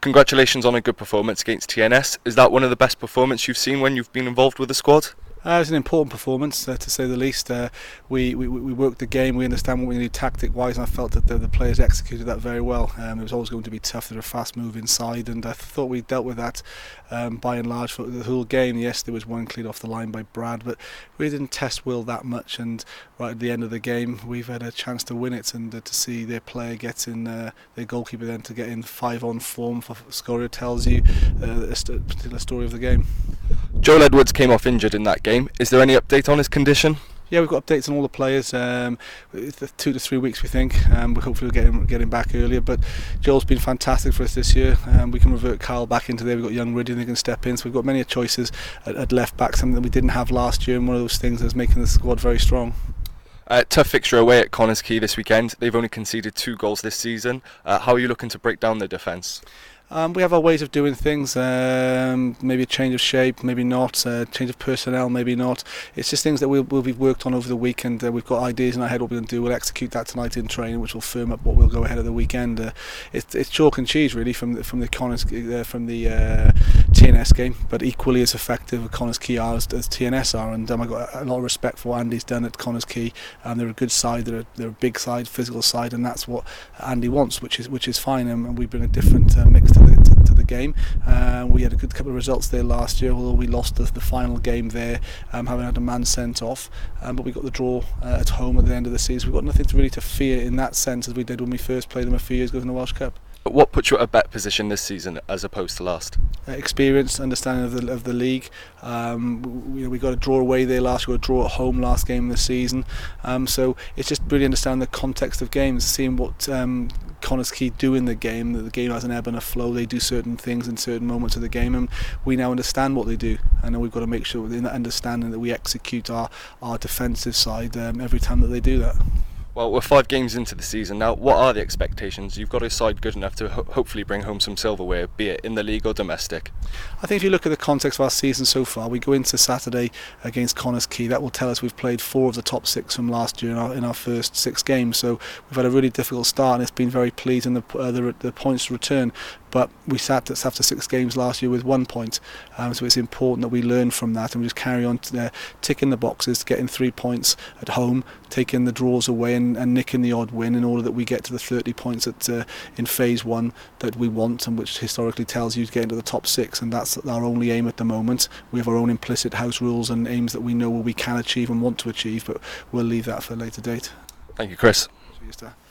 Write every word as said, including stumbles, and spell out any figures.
Congratulations on a good performance against T N S. Is that one of the best performances you've seen when you've been involved with the squad? Uh, it was an important performance, uh, to say the least. Uh, we, we we worked the game, we understand what we need tactic-wise, and I felt that the, the players executed that very well. Um, it was always going to be tough, they're a fast move inside, and I thought we dealt with that um, by and large for the whole game. Yes, there was one cleared off the line by Brad, but we didn't test Will that much, and right at the end of the game, we've had a chance to win it, and uh, to see their player get in, uh, their goalkeeper then to get in five-on form for scorer tells you uh, a st- particular story of the game. Joel Edwards came off injured in that game. Is there any update on his condition? Yeah, we've got updates on all the players. Um, two to three weeks, we think. Um, we hopefully we'll get him, get him back earlier. But Joel's been fantastic for us this year. Um, we can revert Kyle back into there. We've got young Ridley that can step in. So we've got many choices at, at left back, something that we didn't have last year, and one of those things that's making the squad very strong. Uh, tough fixture away at Connah's Quay this weekend. They've only conceded two goals this season. Uh, how are you looking to break down the defence? Um, we have our ways of doing things, um, maybe a change of shape, maybe not, uh, change of personnel, maybe not. It's just things that we'll, we'll be worked on over the weekend. Uh, we've got ideas in our head what we're going to do. We'll execute that tonight in training, which will firm up what we'll go ahead of the weekend. Uh, it's, it's chalk and cheese really from the, from the Connah's, uh, from the uh, T N S game, but equally as effective as Connah's Quay are as, as T N S are. And um, I've got a lot of respect for what Andy's done at Connah's Quay. Um, they're a good side, they're a, they're a big side, physical side, and that's what Andy wants, which is which is fine. Um, and we bring a different uh, mix to the to, to the game. Uh, we had a good couple of results there last year, although we lost the, the final game there, um, having had a man sent off. Um, but we got the draw uh, at home at the end of the season. We've got nothing to really to fear in that sense as we did when we first played them a few years ago in the Welsh Cup. What puts you at a better position this season as opposed to last? Uh, experience, understanding of the of the league. Um, we, you know, we got a draw away there last year, we got a draw at home last game of the season. Um, so it's just really understanding the context of games, seeing what um, Connah's Quay do in the game, that the game has an ebb and a flow. They do certain things in certain moments of the game, and we now understand what they do. And then we've got to make sure in that understanding that we execute our, our defensive side um, every time that they do that. Well, we're five games into the season now. What are the expectations? You've got a side good enough to ho- hopefully bring home some silverware, be it in the league or domestic. I think if you look at the context of our season so far, we go into Saturday against Connah's Quay. That will tell us we've played four of the top six from last year in our, in our first six games. So we've had a really difficult start, and it's been very pleasing the uh, the, the points return. But we sat after six games last year with one point, um, so it's important that we learn from that and we just carry on to, uh, ticking the boxes, getting three points at home, taking the draws away and, and nicking the odd win in order that we get to the thirty points at, uh, in phase one that we want, and which historically tells you to get into the top six, and that's our only aim at the moment. We have our own implicit house rules and aims that we know we can achieve and want to achieve, but we'll leave that for a later date. Thank you, Chris. Cheers,